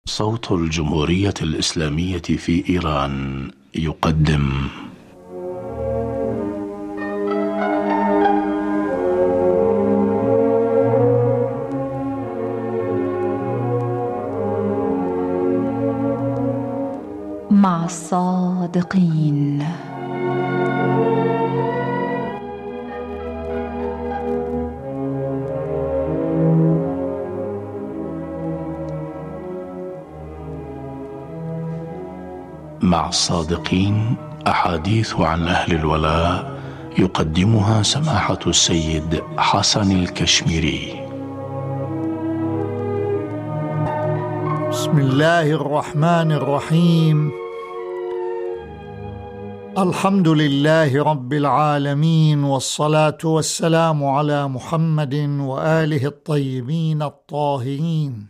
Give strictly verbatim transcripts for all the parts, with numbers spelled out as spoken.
صوت الجمهورية الإسلامية في إيران يقدم مع الصادقين. مع الصادقين، أحاديث عن أهل الولاء يقدمها سماحة السيد حسن الكشميري. بسم الله الرحمن الرحيم. الحمد لله رب العالمين، والصلاة والسلام على محمد وآله الطيبين الطاهرين.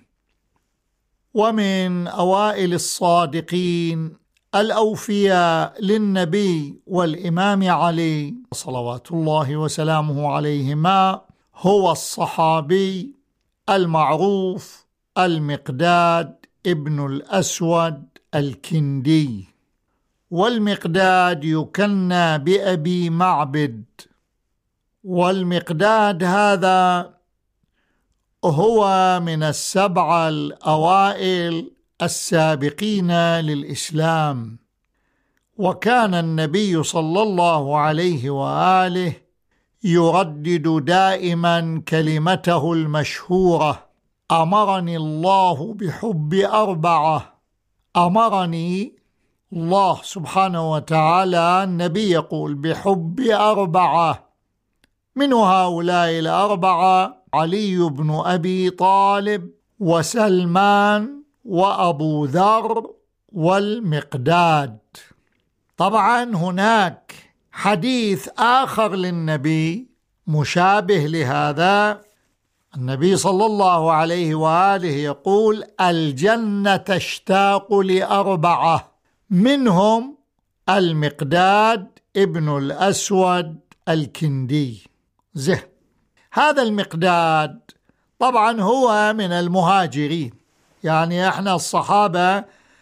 ومن أوائل الصادقين الأوفياء للنبي والإمام علي صلوات الله وسلامه عليهما هو الصحابي المعروف المقداد ابن الأسود الكندي. والمقداد يكنى بأبي معبد. والمقداد هذا هو من السبعة الأوائل السابقين للإسلام، وكان النبي صلى الله عليه وآله يردد دائما كلمته المشهورة: أمرني الله بحب أربعة. أمرني الله سبحانه وتعالى، النبي يقول بحب أربعة. من هؤلاء الأربعة علي بن أبي طالب وسلمان وأبو ذر والمقداد. طبعا هناك حديث آخر للنبي مشابه لهذا. النبي صلى الله عليه وآله يقول: الجنة تشتاق لأربعة، منهم المقداد ابن الأسود الكندي. زه هذا المقداد طبعا هو من المهاجرين، يعني احنا الصحابة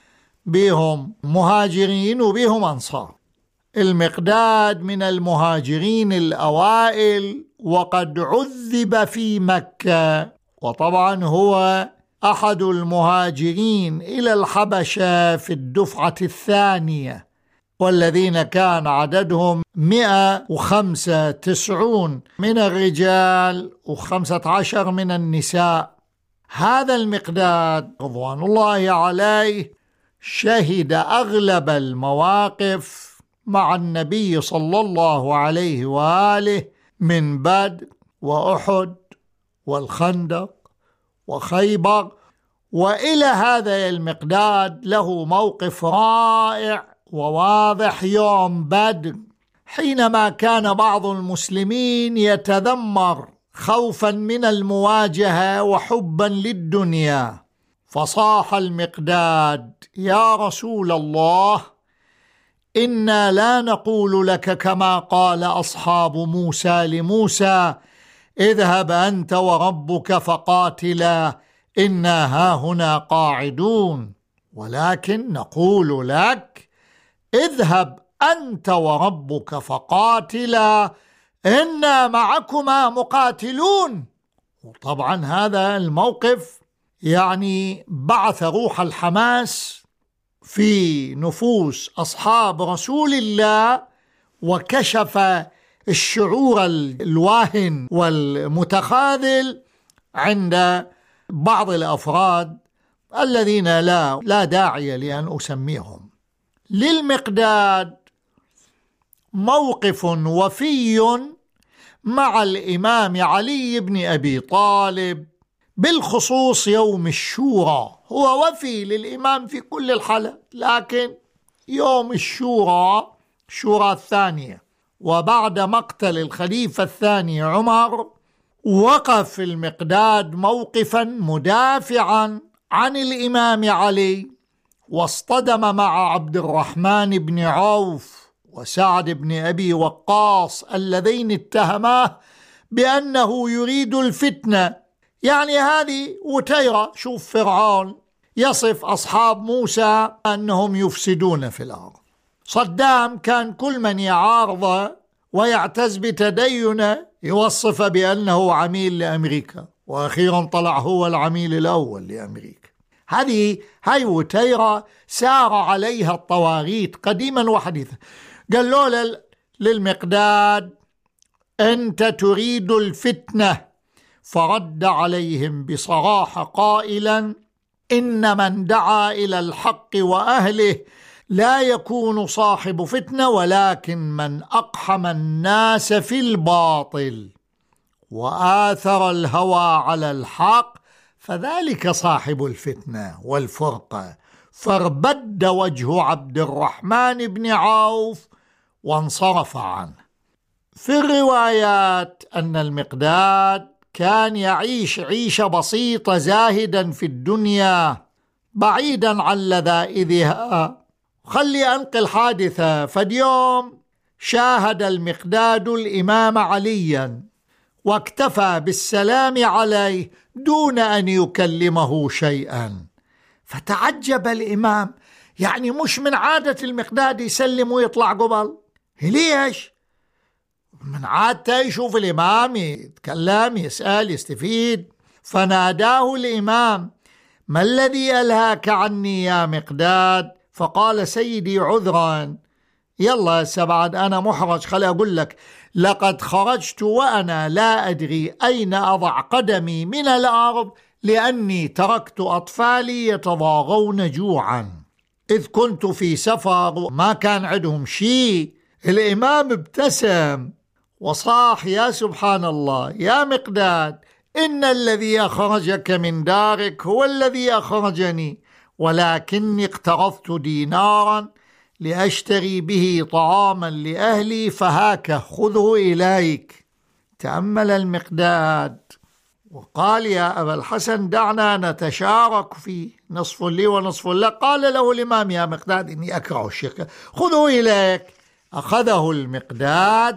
بهم مهاجرين وبهم أنصار. المقداد من المهاجرين الأوائل، وقد عذب في مكة، وطبعا هو أحد المهاجرين إلى الحبشة في الدفعة الثانية، والذين كان عددهم مئة وخمسة وتسعون من الرجال وخمسة عشر من النساء. هذا المقداد رضوان الله عليه شهد أغلب المواقف مع النبي صلى الله عليه وآله من بدر وأحد والخندق وخيبر. وإلى هذا المقداد له موقف رائع وواضح يوم بدر، حينما كان بعض المسلمين يتذمر خوفا من المواجهة وحبا للدنيا، فصاح المقداد: يا رسول الله، إنا لا نقول لك كما قال أصحاب موسى لموسى: اذهب أنت وربك فقاتلا إنا هاهنا قاعدون، ولكن نقول لك: اذهب أنت وربك فقاتلا إنا معكما مقاتلون. وطبعا هذا الموقف يعني بعث روح الحماس في نفوس أصحاب رسول الله، وكشف الشعور الواهن والمتخاذل عند بعض الأفراد الذين لا لا داعي لأن أسميهم. للمقداد موقف وفي مع الإمام علي بن أبي طالب، بالخصوص يوم الشورى. هو وفي للإمام في كل الحالات، لكن يوم الشورى، شورى الثانية، وبعد مقتل الخليفة الثاني عمر، وقف المقداد موقفا مدافعا عن الإمام علي، واصطدم مع عبد الرحمن بن عوف وسعد بن أبي وقاص اللذين اتهماه بأنه يريد الفتنة. يعني هذه وتيرة. شوف فرعون يصف أصحاب موسى أنهم يفسدون في الأرض. صدام كان كل من يعارضه ويعتز بتدينه يوصف بأنه عميل لأمريكا، وأخيرا طلع هو العميل الأول لأمريكا. هذه هاي وتيرة سار عليها الطواغيت قديما وحديثا. قالوا له للمقداد: أنت تريد الفتنة، فرد عليهم بصراحة قائلا: إن من دعا إلى الحق وأهله لا يكون صاحب فتنة، ولكن من أقحم الناس في الباطل وآثر الهوى على الحق فذلك صاحب الفتنة والفرقة. فاربد وجه عبد الرحمن بن عوف وانصرف عنه. في الروايات أن المقداد كان يعيش عيشة بسيطة زاهدا في الدنيا بعيدا عن لذائذها. خلي أنقل حادثة. فاليوم شاهد المقداد الإمام عليا واكتفى بالسلام عليه دون أن يكلمه شيئا، فتعجب الإمام، يعني مش من عادة المقداد يسلم ويطلع قبل؟ ليش؟ من عادته يشوف الإمام يتكلم يسأل يستفيد. فناداه الإمام: ما الذي ألهاك عني يا مقداد؟ فقال: سيدي عذرا. يلا سبعد أنا محرج، خلي أقول لك: لقد خرجت وأنا لا أدري أين أضع قدمي من الأرض، لأني تركت أطفالي يتضاغون جوعا، إذ كنت في سفر ما كان عندهم شيء. الإمام ابتسم وصاح: يا سبحان الله يا مقداد، إن الذي أخرجك من دارك هو الذي أخرجني، ولكني اقترضت دينارا لأشتري به طعاما لأهلي، فهاك خذه إليك. تأمل المقداد وقال: يا أبا الحسن دعنا نتشارك فيه، نصف لي ونصف لك. قال له الإمام: يا مقداد إني أكره الشرك، خذه إليك. أخذه المقداد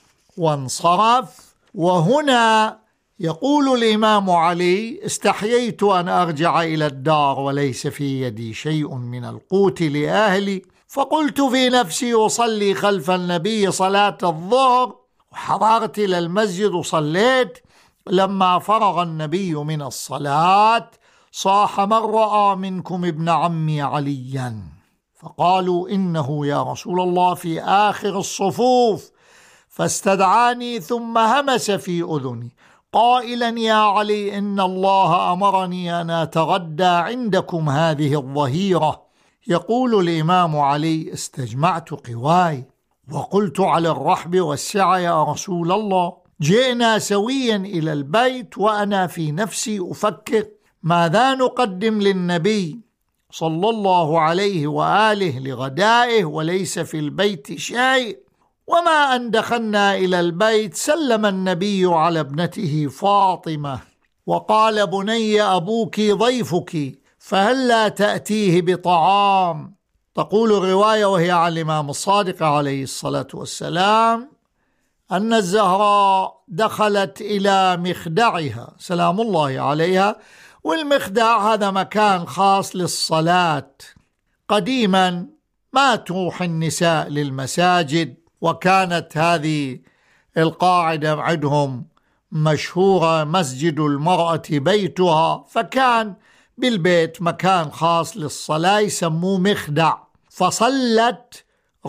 وانصرف. وهنا يقول الإمام علي: استحييت أن أرجع إلى الدار وليس في يدي شيء من القوت لأهلي، فقلت في نفسي: أصلي خلف النبي صلاة الظهر، وحضرت إلى المسجد وصليت. لما فرغ النبي من الصلاة صاح: من رأى منكم ابن عمي عليا؟ فقالوا: إنه يا رسول الله في آخر الصفوف. فاستدعاني ثم همس في أذني قائلا: يا علي، إن الله أمرني أن أتغدى عندكم هذه الظهيرة. يقول الإمام علي: استجمعت قواي وقلت على الرحب والسعة يا رسول الله. جئنا سويا إلى البيت وأنا في نفسي أفكر ماذا نقدم للنبي صلى الله عليه وآله لغدائه، وليس في البيت شيء. وما أن دخلنا إلى البيت سلم النبي على ابنته فاطمة وقال: بني أبوك ضيفك، فهل لا تأتيه بطعام؟ تقول الرواية وهي عن الإمام الصادق عليه الصلاة والسلام أن الزهراء دخلت إلى مخدعها سلام الله عليها، والمخدع هذا مكان خاص للصلاة. قديما ما تروح النساء للمساجد، وكانت هذه القاعدة عندهم مشهورة: مسجد المرأة بيتها، فكان بالبيت مكان خاص للصلاة يسموه مخدع. فصلت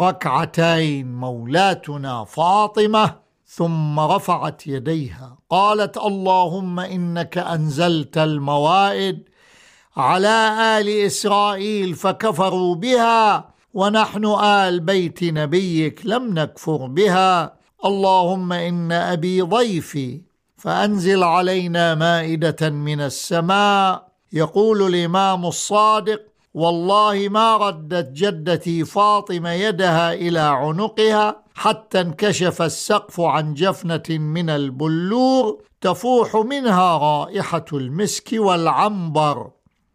ركعتين مولاتنا فاطمة ثم رفعت يديها قالت: اللهم إنك أنزلت الموائد على آل إسرائيل فكفروا بها، ونحن آل بيت نبيك لم نكفر بها. اللهم إن أبي ضيفي فأنزل علينا مائدة من السماء. يقول الإمام الصادق: والله ما ردت جدتي فاطمة يدها إلى عنقها حتى انكشف السقف عن جفنة من البلور تفوح منها رائحة المسك والعنبر.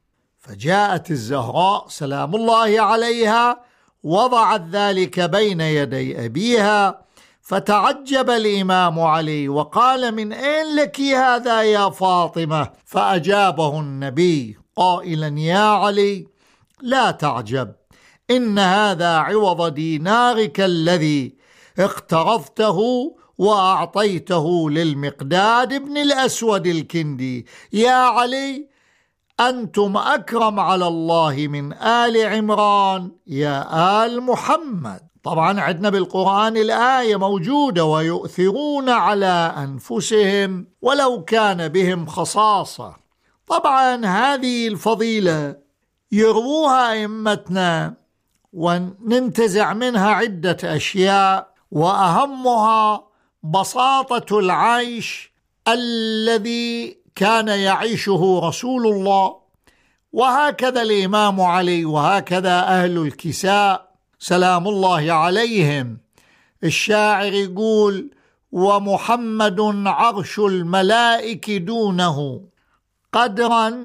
فجاءت الزهراء سلام الله عليها وضعت ذلك بين يدي أبيها، فتعجب الإمام علي وقال: من أين لك هذا يا فاطمة؟ فأجابه النبي قائلا: يا علي لا تعجب، إن هذا عوض دينارك الذي اقترضته وأعطيته للمقداد بن الأسود الكندي. يا علي أنتم أكرم على الله من آل عمران يا آل محمد. طبعا عندنا بالقرآن الآية موجودة: ويؤثرون على أنفسهم ولو كان بهم خصاصة. طبعا هذه الفضيلة يروها أئمتنا وننتزع منها عدة أشياء، وأهمها بساطة العيش الذي كان يعيشه رسول الله، وهكذا الإمام علي، وهكذا أهل الكساء سلام الله عليهم. الشاعر يقول: ومحمد عرش الملائك دونه قدرا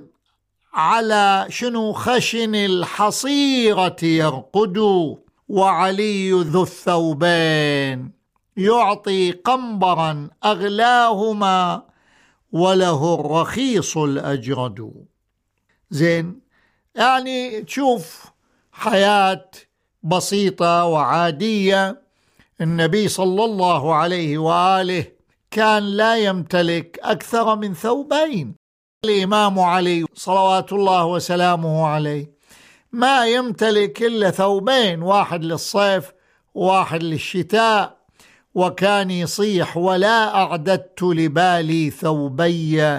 على شنو خشن الحصيرة يرقد، وعلي ذو الثوبين يعطي قنبرا أغلاهما وله الرخيص الأجرد. زين، يعني تشوف حياة بسيطة وعادية. النبي صلى الله عليه وآله كان لا يمتلك أكثر من ثوبين. الإمام علي صلوات الله وسلامه عليه ما يمتلك إلا ثوبين، واحد للصيف واحد للشتاء، وكان يصيح: ولا أعددت لبالي ثوبي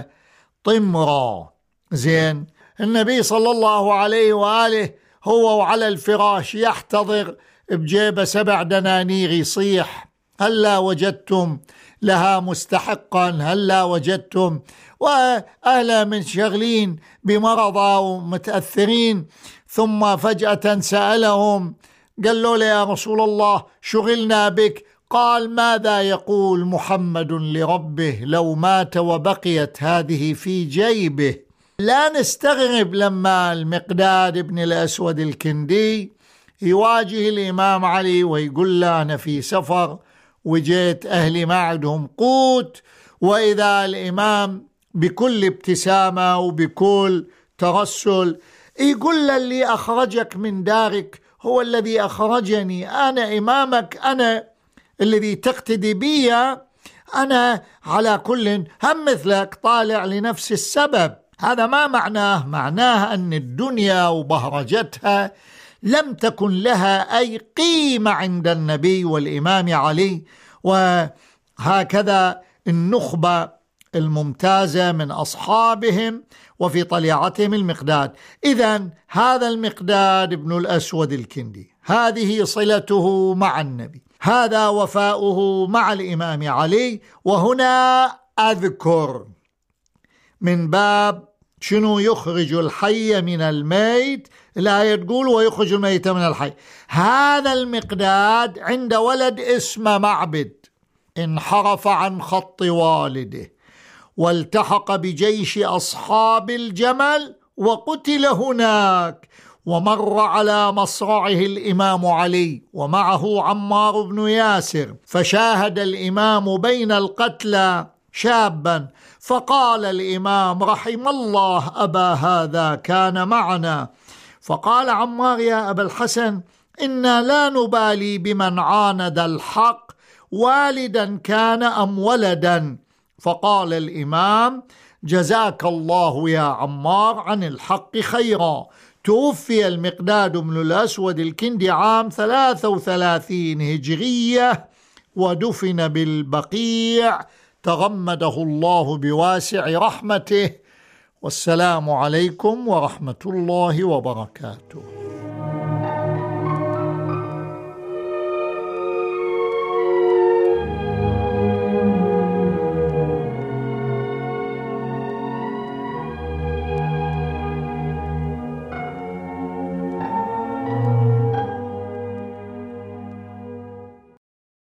طمرا. زين، النبي صلى الله عليه وآله هو وعلى الفراش يحتضر بجيبه سبع دنانير يصيح: هلا وجدتم لها مستحقا، هلا وجدتم. وأهلا من شغلين بمرضى ومتأثرين، ثم فجأة سألهم قالوا له: يا رسول الله شغلنا بك. قال: ماذا يقول محمد لربه لو مات وبقيت هذه في جيبه؟ لا نستغرب لما المقداد بن الأسود الكندي يواجه الإمام علي ويقول له: أنا في سفر وجيت أهلي ما عندهم قوت، وإذا الإمام بكل ابتسامة وبكل ترسل يقول له: اللي أخرجك من دارك هو الذي أخرجني، أنا إمامك، أنا الذي تقتدي بي، أنا على كل هم مثلك طالع لنفس السبب. هذا ما معناه؟ معناه أن الدنيا وبهرجتها لم تكن لها أي قيمة عند النبي والإمام علي، وهكذا النخبة الممتازة من أصحابهم وفي طليعتهم المقداد. إذن هذا المقداد بن الأسود الكندي، هذه صلته مع النبي، هذا وفاؤه مع الإمام علي. وهنا أذكر من باب شنو يخرج الحي من الميت، الآية تقول: ويخرج الميت من الحي. هذا المقداد عند ولد اسمه معبد انحرف عن خط والده والتحق بجيش أصحاب الجمل وقتل هناك، ومر على مصرعه الإمام علي ومعه عمار بن ياسر، فشاهد الإمام بين القتلى شابا، فقال الإمام: رحم الله أبا هذا كان معنا. فقال عمار: يا أبا الحسن، إنا لا نبالي بمن عاند الحق والدا كان أم ولدا. فقال الإمام: جزاك الله يا عمار عن الحق خيرا. توفي المقداد بن الأسود الكندي عام ثلاثة وثلاثين هجرية، ودفن بالبقيع تغمده الله بواسع رحمته. والسلام عليكم ورحمة الله وبركاته.